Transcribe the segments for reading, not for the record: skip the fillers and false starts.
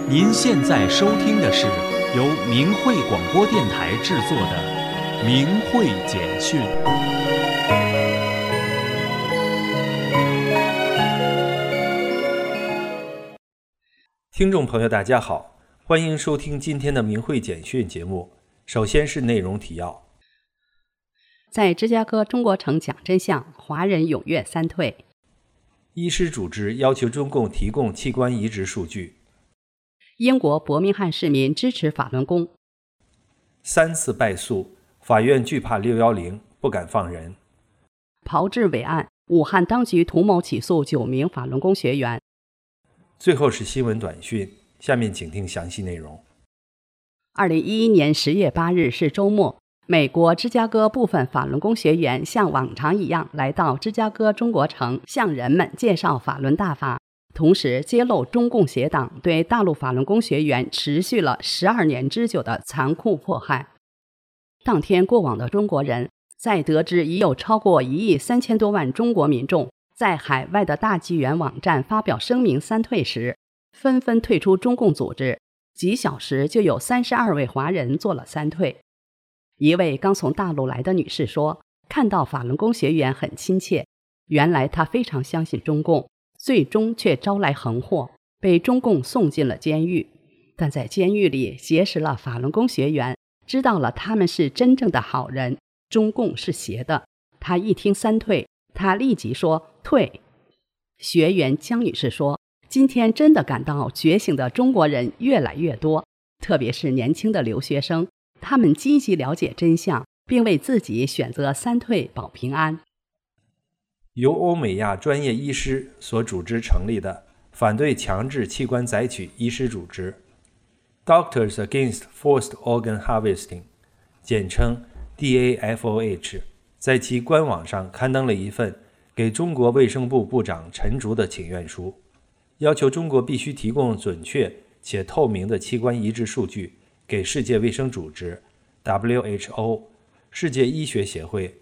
您现在收听的是由明慧广播电台制作的《明慧简讯》。听众朋友大家好，欢迎收听今天的明慧简讯节目。首先是内容提要。 在芝加哥中国城讲真相，华人踊跃三退。 医师组织要求中共提供器官移植数据。 英国伯明翰市民支持法轮功。 3次败诉，法院惧怕610，不敢放人。 炮制伪案，武汉当局图谋起诉9名法轮功学员。 最后是新闻短讯，下面请听详细内容。 2011年10月8日是周末，美国芝加哥部分法轮功学员像往常一样来到芝加哥中国城，向人们介绍法轮大法，同时揭露中共邪党对大陆法轮功学员持续了12年之久的残酷迫害。当天过往的中国人在得知已有超过1亿3千多万中国民众在海外的大纪元网站发表声明三退时，纷纷退出中共组织，几小时就有32位华人做了三退。一位刚从大陆来的女士说，看到法轮功学员很亲切，原来她非常相信中共，最终却招来横祸，被中共送进了监狱。但在监狱里结识了法轮功学员，知道了他们是真正的好人，中共是邪的。她一听三退，她立即说退。学员江女士说，今天真的感到觉醒的中国人越来越多，特别是年轻的留学生，他们积极了解真相，并为自己选择三退保平安。 由欧美亚专业医师所组织成立的反对强制器官摘取医师组织 Doctors Against Forced Organ Harvesting， 简称 DAFOH， 在其官网上刊登了一份给中国卫生部部长陈竺的请愿书，要求中国必须提供准确且透明的器官移植数据给世界卫生组织 WHO、 世界医学协会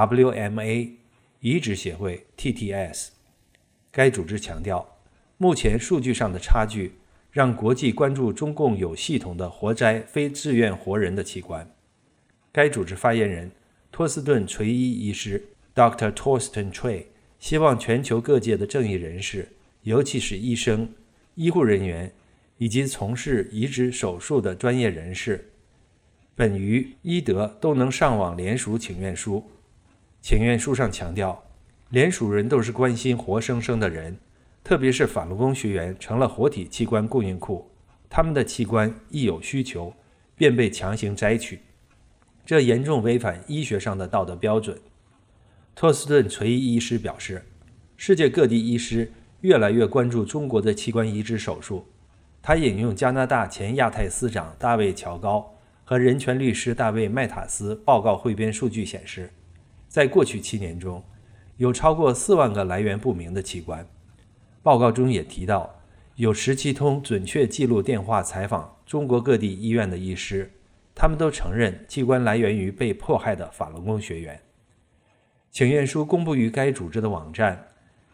WMA、 移植协会 TTS。 该组织强调，目前数据上的差距让国际关注中共有系统的活摘非自愿活人的器官。该组织发言人托斯顿·垂伊医师 Dr. Torsten Trey 希望全球各界的正义人士，尤其是医生、医护人员以及从事移植手术的专业人士，本于医德都能上网联署请愿书。请愿书上强调，联署人都是关心活生生的人，特别是法轮功学员成了活体器官供应库，他们的器官一有需求便被强行摘取，这严重违反医学上的道德标准。托斯顿·垂伊医师表示，世界各地医师越来越关注中国的器官移植手术。他引用加拿大前亚太司长大卫·乔高和人权律师大卫·麦塔斯报告汇编数据显示，在过去7年中，有超过4万个来源不明的器官。报告中也提到，有17通准确记录电话采访中国各地医院的医师，他们都承认器官来源于被迫害的法轮功学员。请愿书公布于该组织的网站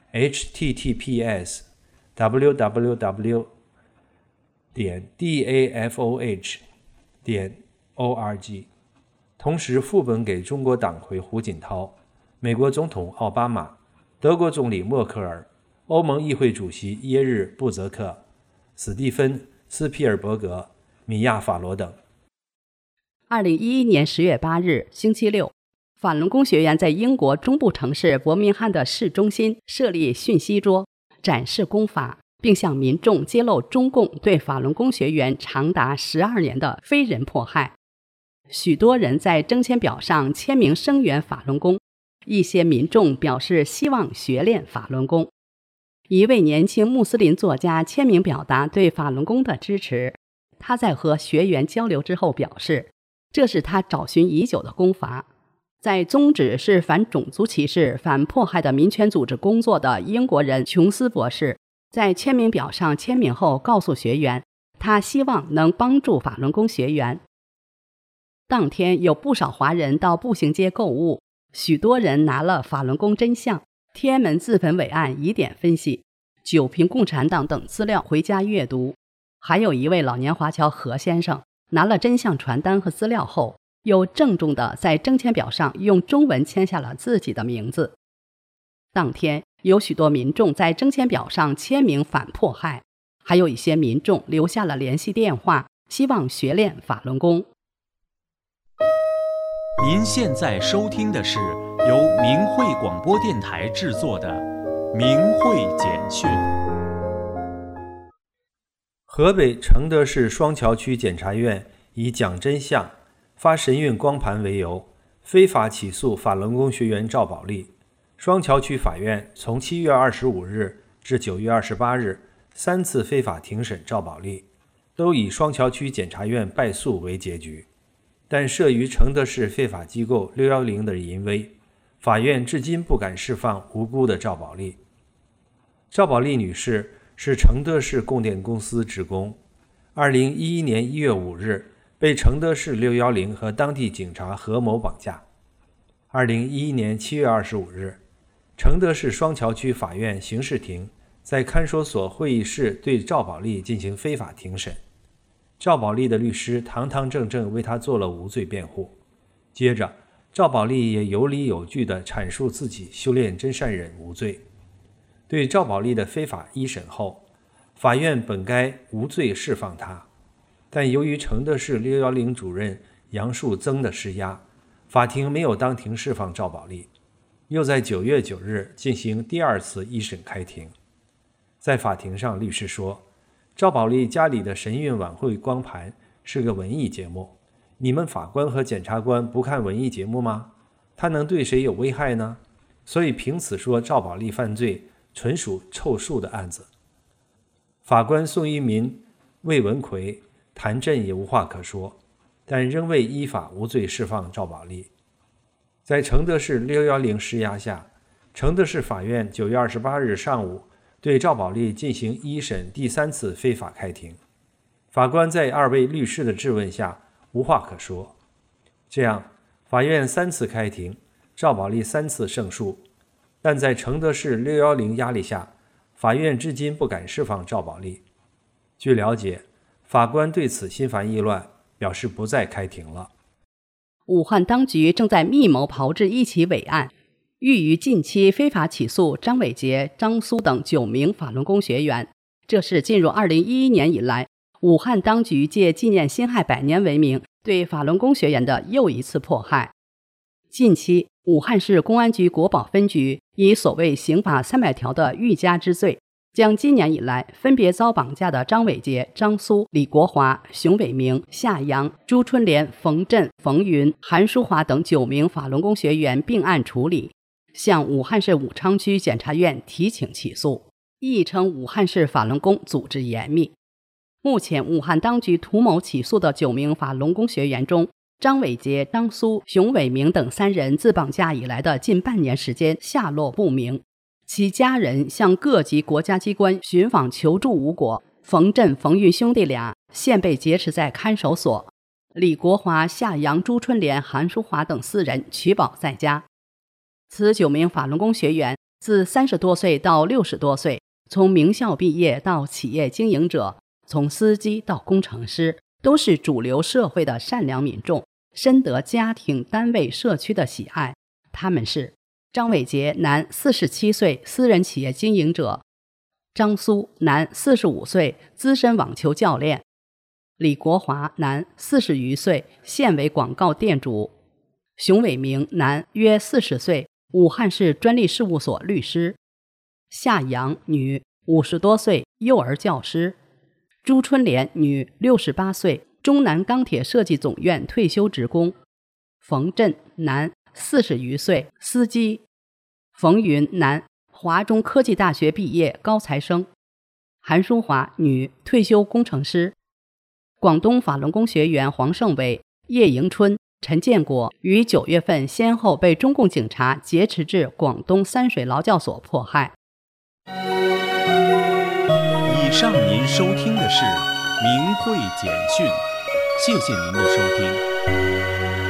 https://dafoh.org， 同时副本给中国党魁胡锦涛、美国总统奥巴马、德国总理默克尔、欧盟议会主席耶日布泽克、史蒂芬·斯皮尔伯格、米亚·法罗等。 2011年10月8日星期六，法轮功学员在英国中部城市伯明翰的市中心设立讯息桌，展示功法，并向民众揭露中共对法轮功学员长达12年的非人迫害。许多人在征签表上签名声援法轮功，一些民众表示希望学练法轮功。一位年轻穆斯林作家签名表达对法轮功的支持。他在和学员交流之后表示，这是他找寻已久的功法。在宗旨是反种族歧视、反迫害的民权组织工作的英国人琼斯博士，在签名表上签名后告诉学员，他希望能帮助法轮功学员。当天有不少华人到步行街购物，许多人拿了法轮功真相、天安门自焚伪案疑点分析、九评共产党等资料回家阅读。 还有一位老年华侨何先生，拿了真相传单和资料后，又郑重地在征签表上用中文签下了自己的名字。当天有许多民众在征签表上签名反迫害，还有一些民众留下了联系电话，希望学练法轮功。 您现在收听的是由明慧广播电台制作的《明慧简讯》。 河北承德市双桥区检察院以讲真相、发神韵光盘为由，非法起诉法轮功学员赵宝丽。双桥区法院从7月25日至9月28日3次非法庭审赵宝丽，都以双桥区检察院败诉为结局。但慑于承德市非法机构610的淫威，法院至今不敢释放无辜的赵宝丽。赵宝丽女士是承德市供电公司职工，2011年1月5日被承德市610和当地警察合谋绑架。2011年7月25日，承德市双桥区法院刑事庭在看守所会议室对赵宝丽进行非法庭审。赵宝丽的律师堂堂正正为她做了无罪辩护。接着，赵宝丽也有理有据地阐述自己修炼真善忍无罪。对赵宝丽的非法一审后，法院本该无罪释放她，但由于承德市610主任杨树增的施压，法庭没有当庭释放赵宝丽，又在9月9日进行第二次一审开庭。在法庭上，律师说，赵宝丽家里的神韵晚会光盘是个文艺节目，你们法官和检察官不看文艺节目吗？它能对谁有危害呢？所以凭此说赵宝丽犯罪纯属凑数的案子。法官宋一民、魏文奎、谭震也无话可说，但仍未依法无罪释放赵宝丽。在承德市610施压下，承德市法院9月28日上午对赵宝丽进行一审第三次非法开庭。法官在二位律师的质问下无话可说。这样，法院3次开庭，赵宝丽3次胜诉，但在承德市610压力下，法院至今不敢释放赵宝丽。据了解，法官对此心烦意乱，表示不再开庭了。 武汉当局正在密谋炮制一起伪案，欲于近期非法起诉张伟杰、张苏等9名法轮功学员。这是进入2011年以来，武汉当局借纪念辛亥100年为名，对法轮功学员的又一次迫害。近期，武汉市公安局国保分局以所谓刑法300条的欲加之罪，将今年以来分别遭绑架的张伟杰、张苏、李国华、熊伟明、夏阳、朱春莲、冯振、冯云、韩淑华等9名法轮功学员并案处理，向武汉市武昌区检察院提请起诉，亦称武汉市法轮功组织严密。目前武汉当局图谋起诉的9名法轮功学员中，张伟杰、张苏、熊伟明等3人自绑架以来的近半年时间下落不明，其家人向各级国家机关寻访求助无果。冯振、冯玉兄弟俩现被劫持在看守所，李国华、夏阳、朱春莲、韩淑华等4人取保在家。此9名法轮功学员自30多岁到60多岁，从名校毕业到企业经营者，从司机到工程师，都是主流社会的善良民众，深得家庭、单位、社区的喜爱。他们是张伟杰，男，47岁，私人企业经营者；张苏，男，45岁，资深网球教练；李国华，男，40余岁，现为广告店主；熊伟明，男，约40岁，武汉市专利事务所律师；夏阳，女，50多岁，幼儿教师；朱春莲，女，68岁，中南钢铁设计总院退休职工；冯振，男，40余岁，司机；冯云，男，华中科技大学毕业，高材生；韩淑华，女，退休工程师。广东法轮功学员黄胜伟、叶迎春、陈建国于9月份先后被中共警察劫持至广东三水劳教所迫害。 以上您收听的是明慧简讯，谢谢您的收听。